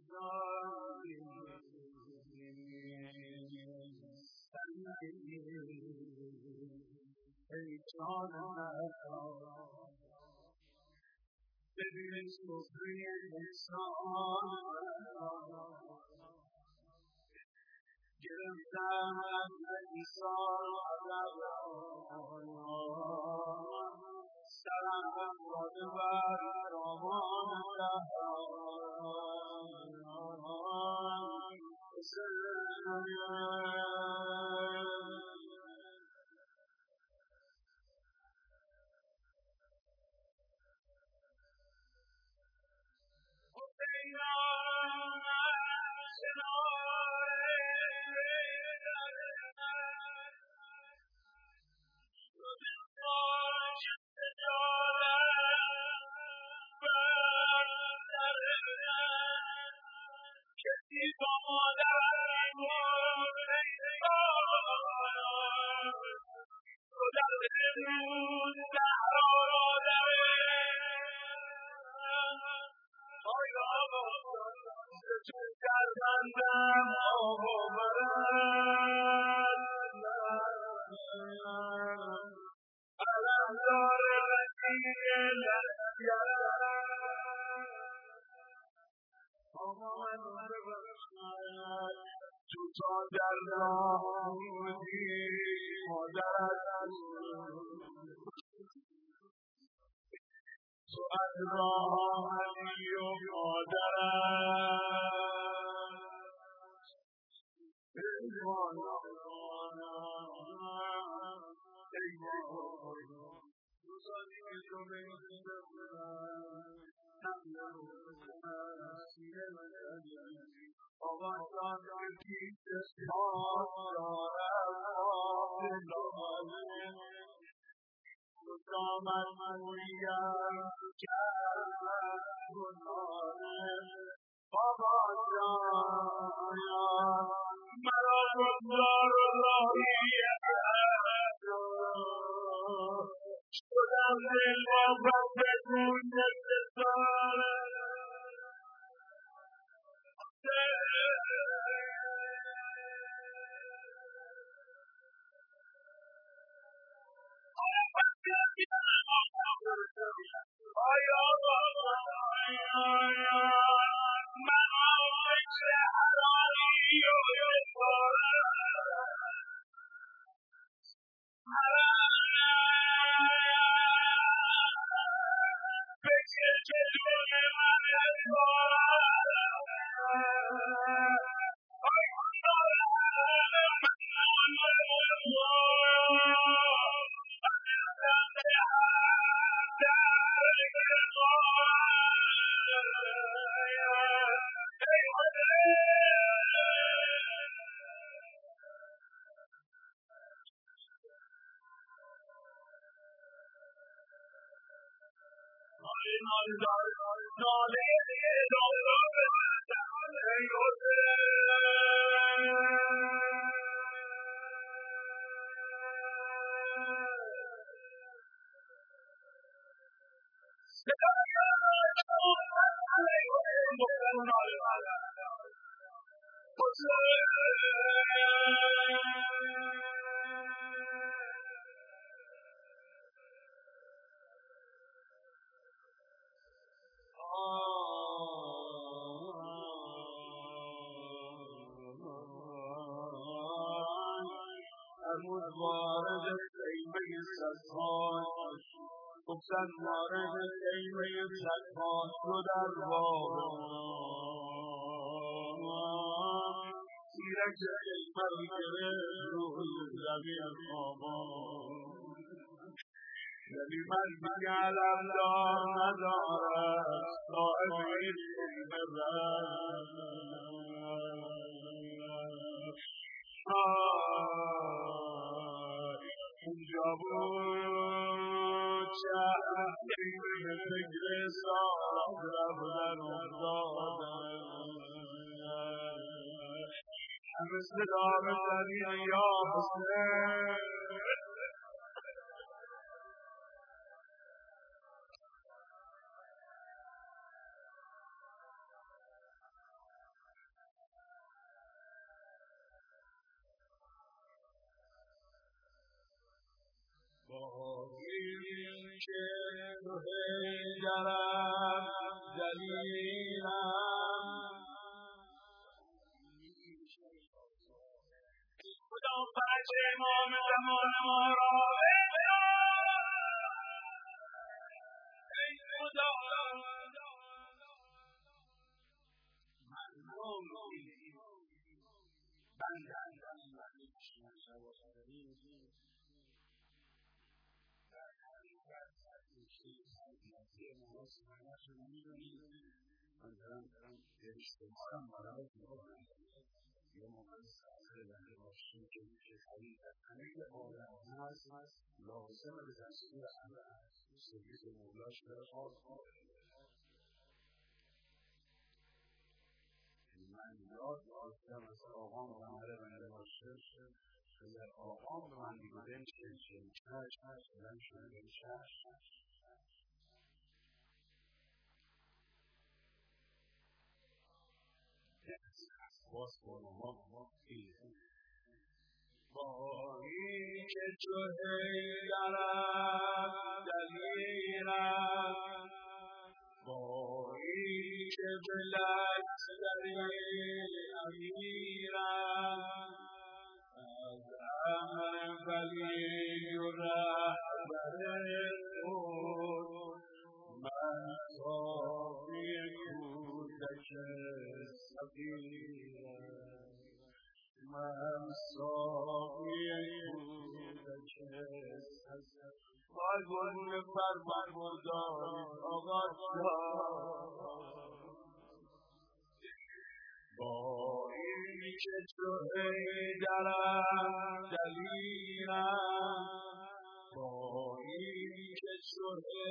ای جان ببین سفره انسان گرفتم از انسان سرم افتاده بر دامان تو در راه بودی مادرت تو از راه آمدی و مادرت ای روزانی که تو آقا جان که پیش پاک دارد دامن مویم کرد بابا جان مرا گذار و راهیت شدم دل با بدون نستاره امروز وارد خیمه سلطان گفتن وارد خیمه سلطان شد در باران تیرک خیمه رو گرفت روی زمین خوابان ولی من دیگه علمدار ندارم صاحب این خیمه اونجا بود چند خیمه فکر ساد رفتن افتادن همه صدا بزنی یا حسین حیدرم دلیرم خدا فرج امام زمان ما را ای خدا من دارم اجتماعم برای میکنم یه موقع ساخته بنده باشیم که میشه خرید در همه آدم هست لازم به تصویر همه هست سبیت مولاش در آب من یاد داشتم از آقام و همه بنده باشه در آقام به من میگودن چه من شده باز ما باری که تو حیدرم دلیرم باری که به لشکری امیرم از امر ولی و رهبر خود من صافی کودک صغیرم من صافی کودک صغیرم گل فرمان بردارید آقا با این که تو حیدرم دلیرم با این که تو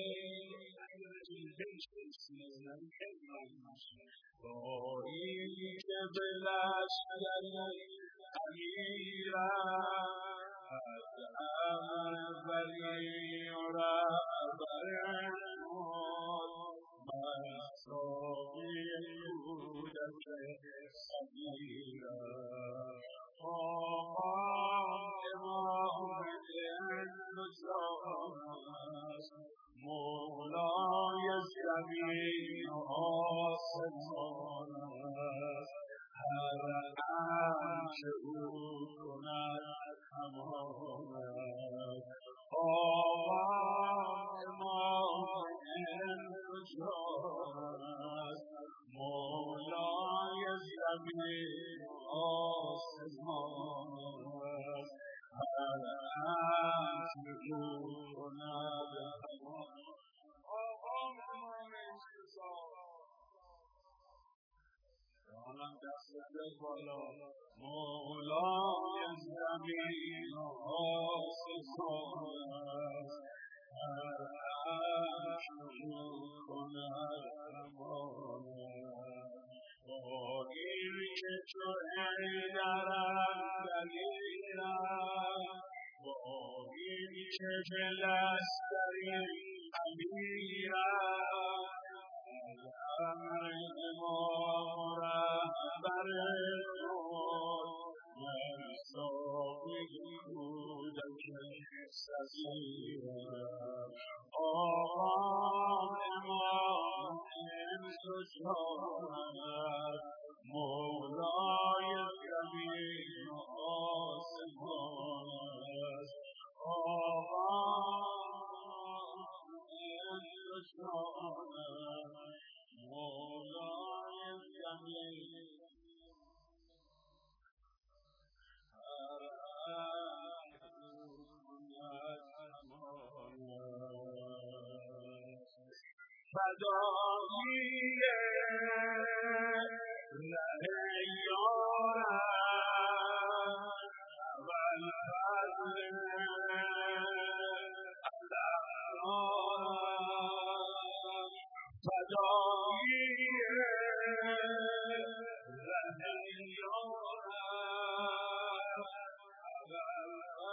با این که به لشکری امیرم از امر ولی و رهبر خود من صافی کودک صغیرم آقام امام هند و جهان است مولای زمین و آسمان است هر آنچه او کند همان است آقام امام هند و جهان است مولای زمین و آسمان است هر آنچه او کند همان آقام امام جانم دست بالا مولای زمین و آسمان است هر آنچه کند همان با این که تو حیدرم دلیرم با این که به لشکری امیرم امر امام رهبر خود من صافی کودک صغیرم آقام امام هند و جهان است مولای زمین و آسمان است آقام هند و جهان است مولای زمین هر فدایی ره یارم اول فضل علمدارم فدایی ره یارم اول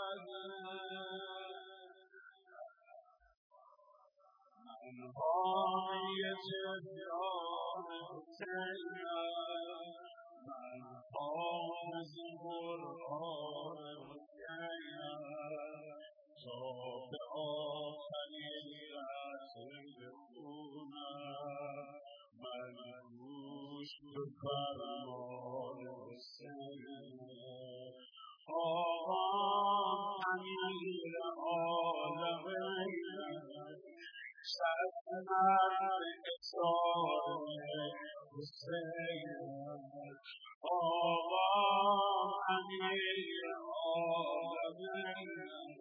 فضل حامی جبران حسینم من حافظ قرآن حسینم تا به آخرین منوش به فرمان حسین آقام امیر عالمین سرمرد اصحاب حسین آقام امیر عالمین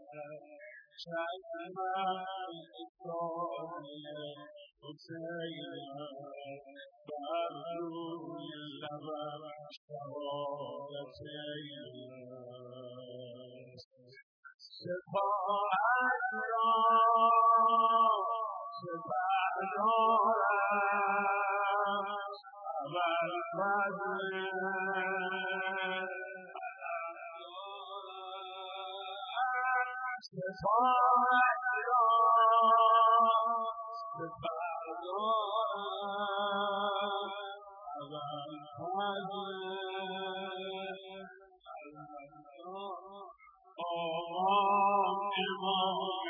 سرمرد اصحاب حسین بر روی لبم شهادت سپاهت را سپه دارم ابوالفضل سپاهت را سپه دارم آقام امام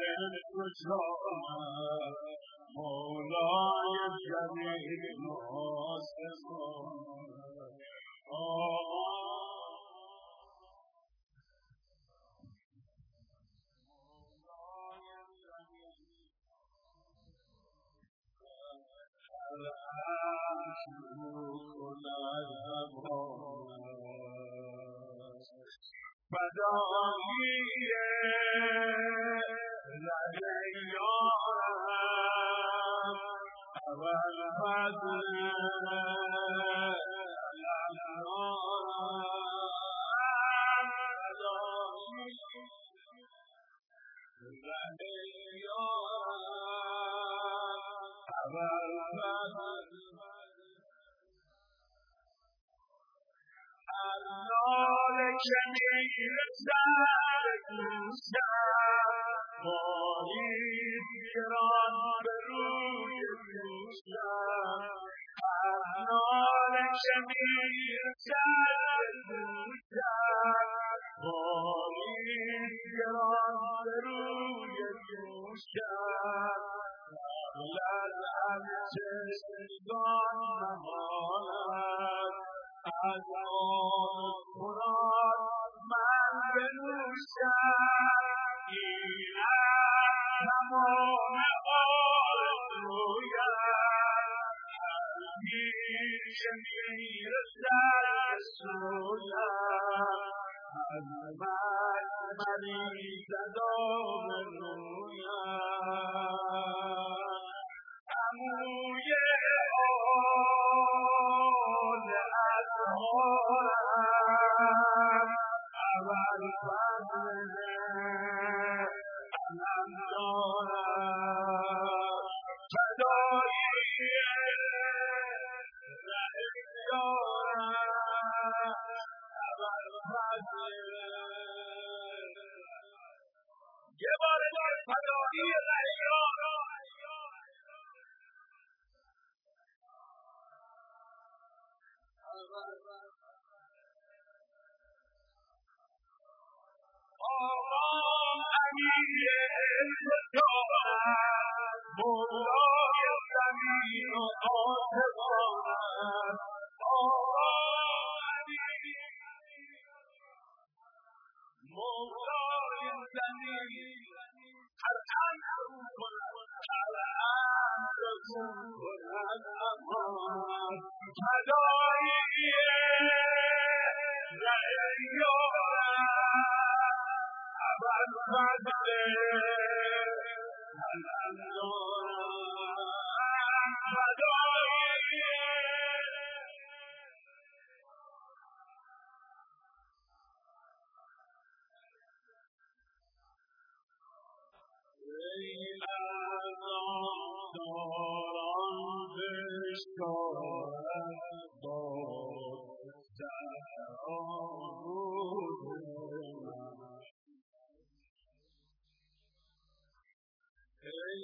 انتشار مولای جمیل محاسبان فدایی ره یارم ابوالفضل نال که میرسد دوستم بارید گران به روی دوستم نال که میرسد دوستم بارید گران به روی دوستم قبل از چشمگان ممالد از آن قرآن من بنوشم اینم تمام آرزویم هرگیز که میرسد سویم از مجمری صدا برویم عموی آل اطهارم ابوالفضل علم دارم فدایی ره یارم ابوالفضل یه بار دیگه فدایی ره یارم آقام امیر انتشارم مولای زمین و آسمانم آقام امیر مولای زمین هر امر کند هر امر کند امان فدایی ره یارم ابوالفضل علم دارم فدایی ای عزاداران بشکارد باد در آموز من ای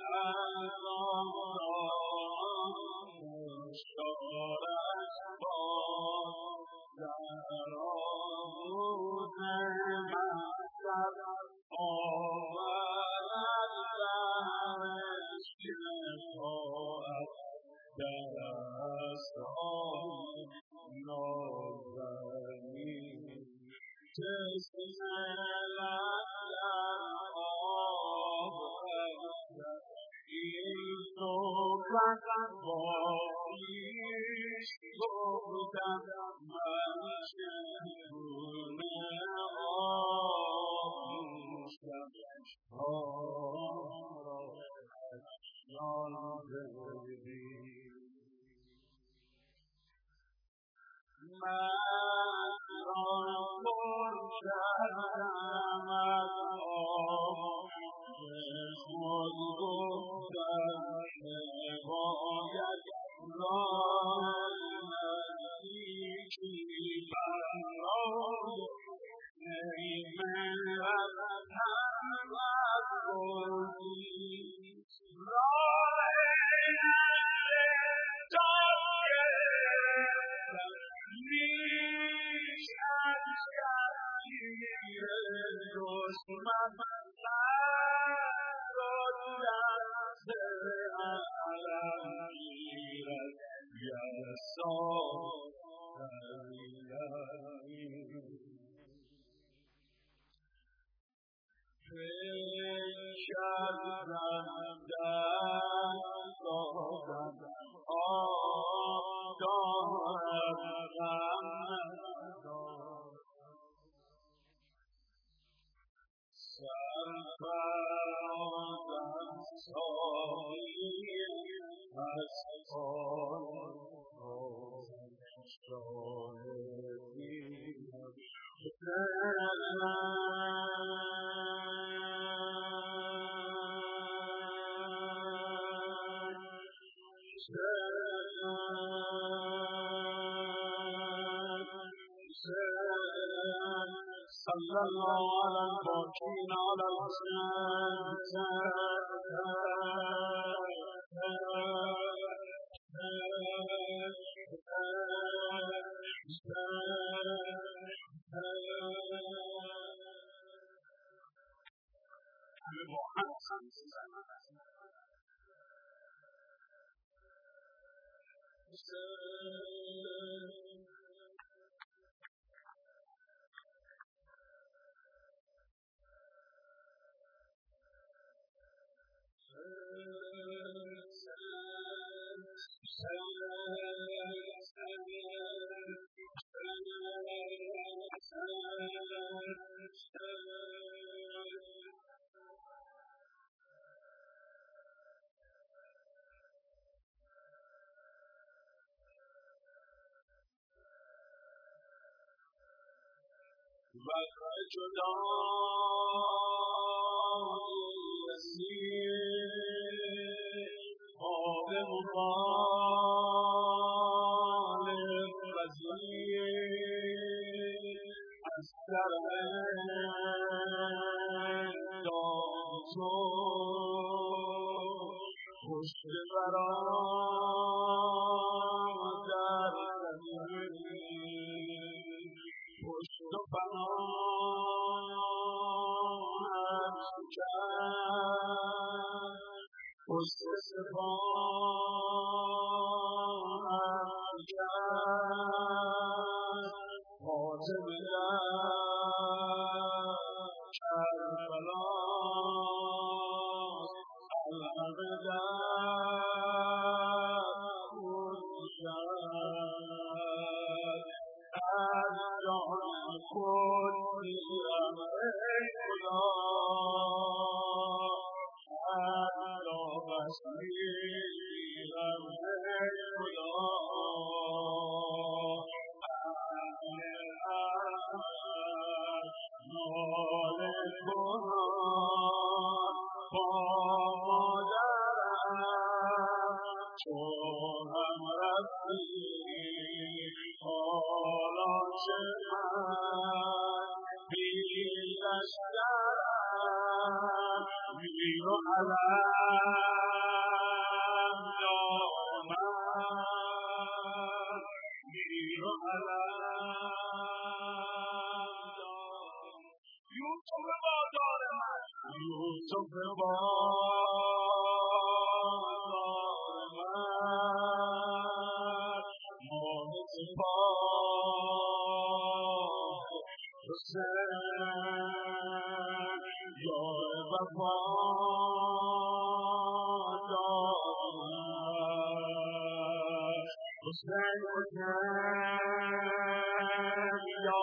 عزاداران بشکارد باد در آموز من آورد یار وفا حسین یا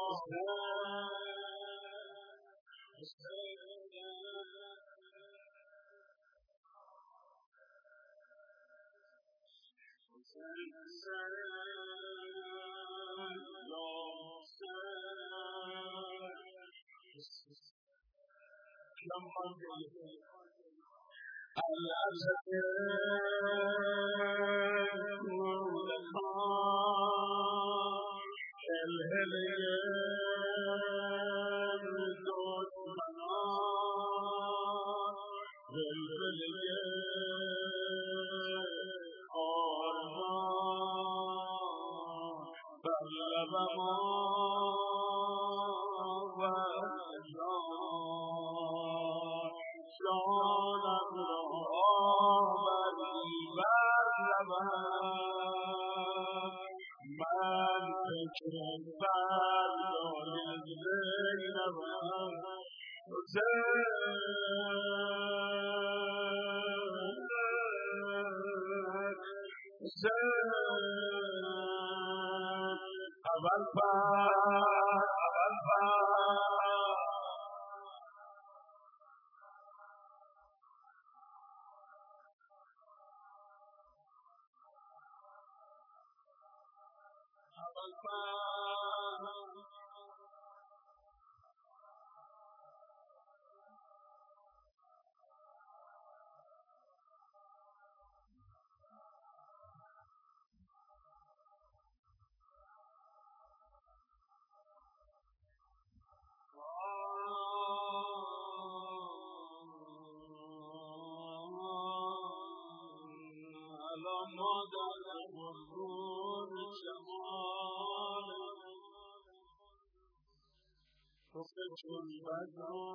چون بدر و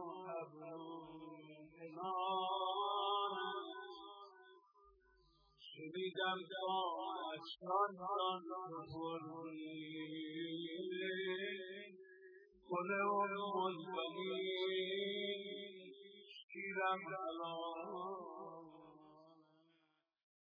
شنیدم تا اشکان گل البنین شیرم